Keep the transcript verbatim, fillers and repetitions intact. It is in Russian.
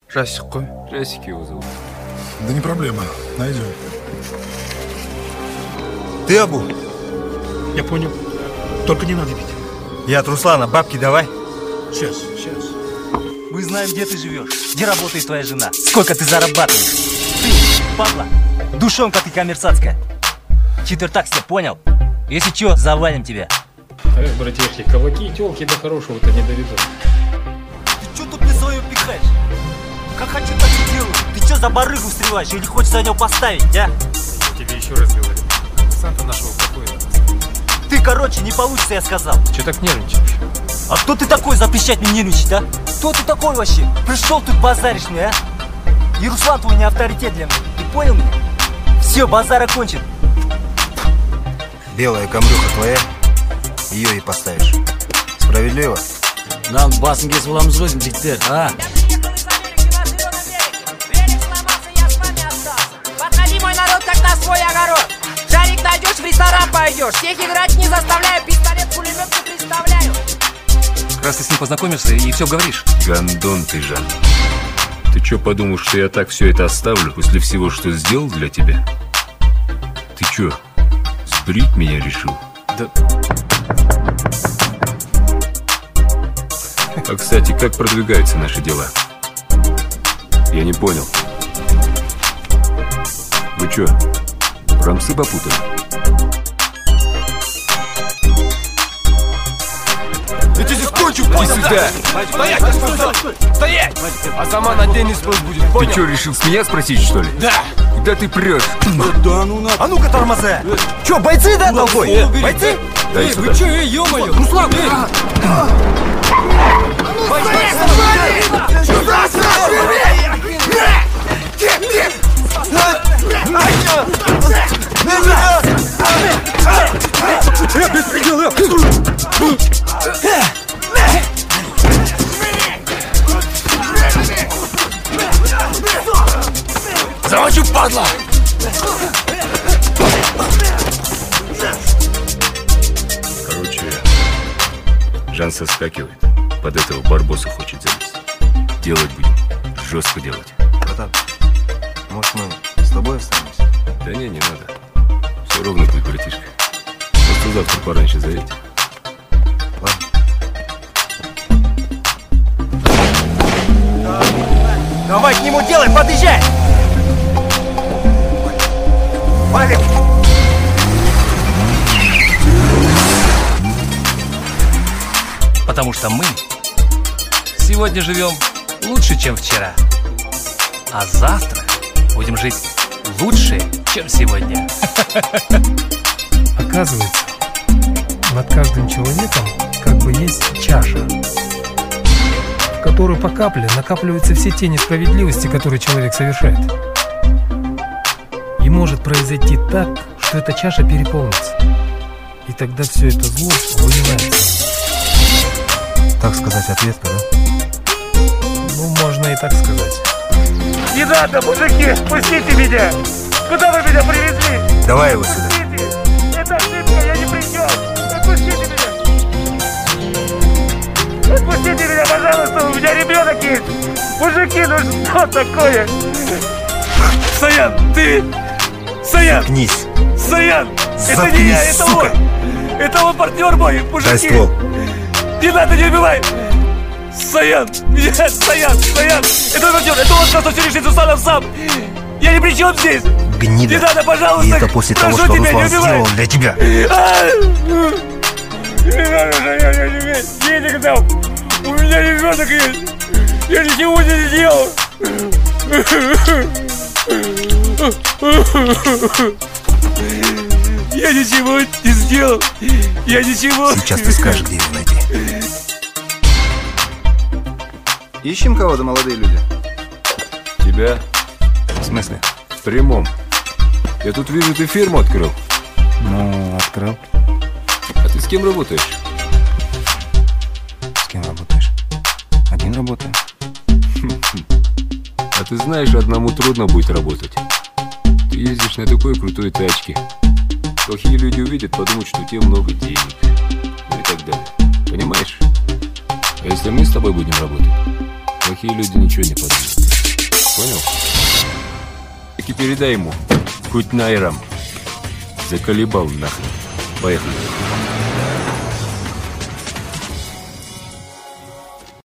Жасик қой. Жасик его зовут. Да не проблема, найдем. Ты Абу? Я понял. Только не надо бить. Я от Руслана, бабки давай. Сейчас, сейчас. Мы знаем, где ты живешь, где работает твоя жена, сколько ты зарабатываешь. Ты, падла, душонка ты коммерсантская. Четвертак себе, понял? Если чё, завалим тебя. Эх, братишки, кабаки и тёлки до хорошего-то не доведут. Ты чё тут мне свое пихаешь? Как хочу, так и делаю. Ты чё за барыгу встреваешь или хочешь за него поставить, а? Я тебе еще раз говорю. Сам-то нашего какой-то. Ты, короче, не получится, я сказал. Чё так нервничаешь? А кто ты такой запрещать мне нервничать, а? Кто ты такой вообще? Пришел тут базаришь мне, а? И Руслан твой не авторитет для меня. Ты понял меня? Все, базар окончен. Белая камрюха твоя, ее и поставишь. Справедливо? Нам басынге суламыз жігіттер, а? Подходи, мой народ, как на свой огород. Жарик найдешь, в ресторан пойдешь. Всех играть не заставляю, пистолет-пулемет не представляю. Как раз ты с ним познакомишься и все говоришь. Гандон ты, Жан. Ты что, подумал, что я так все это оставлю после всего, что сделал для тебя? Ты что, сбрить меня решил? Да... А, кстати, как продвигаются наши дела? Я не понял. Вы что, рамсы попутали? Я тебе здесь кончу, понял? Иди сюда! Стоять! Стоять! А сама на день спрос будет, понял? Ты что, решил с меня спросить, что ли? Да! Куда ты прешь? Да ну на... А ну-ка, тормоза! Че, бойцы, да, толпой? Бойцы? Дай Эй, сюда. вы че, эй, ё-моё! Руслан, эй! Замочу, падла! Короче, Жан соскакивает. Под этого Барбоса хочет залезть. Делать будем. Жестко делать. Братан, может, мы с тобой останемся? Да не, не надо. Все ровно будет, братишка. Просто завтра пораньше заедь. Ладно. Давай к нему делай, подъезжай! Валим! Потому что мы сегодня живем лучше, чем вчера. А завтра будем жить лучше, чем сегодня. Оказывается, над каждым человеком как бы есть чаша, в которую по капле накапливаются все те несправедливости, которые человек совершает. И может произойти так, что эта чаша переполнится. И тогда все это зло выливается. Так сказать, ответка, да? Ну, можно и так сказать. Не надо, мужики, пустите меня! Куда вы меня привезли? Давай его сюда. Пустите! Это ошибка, я не при чем! Отпустите меня! Отпустите меня, пожалуйста, у меня ребенок есть! Мужики, ну что такое? Саян, ты... Саян! Заткнись! Саян! Это Заткнись, не я, это сука! он! Это он партнер мой, мужики! Дай ствол! Не надо, не убивай! Саян! Нет, Саян! Саян! Это он партнер! Это он сказал, что все решит с Русланом сам! Я ни при чем здесь! Гнида! Не надо, пожалуйста! И это после того, что тебя, Руслан сделал для тебя! Не надо, Саян, я тебе денег дам! У меня ребенок есть! Я ничего не сделал! Я ничего не сделал! Я ничего... Сейчас ты скажешь, где его найти. Ищем кого-то, молодые люди? Тебя? В смысле? В прямом. Я тут вижу, ты фирму открыл. Ну, открыл. А ты с кем работаешь? С кем работаешь? Один работаю. А ты знаешь, одному трудно будет работать. Ты ездишь на такой крутой тачке. Плохие люди увидят, подумают, что у тебя много денег. Ну и так далее. Понимаешь? А если мы с тобой будем работать, плохие люди ничего не подумают. понял? Так и передай ему, хоть Найрам. Заколебал нахрен. Поехали.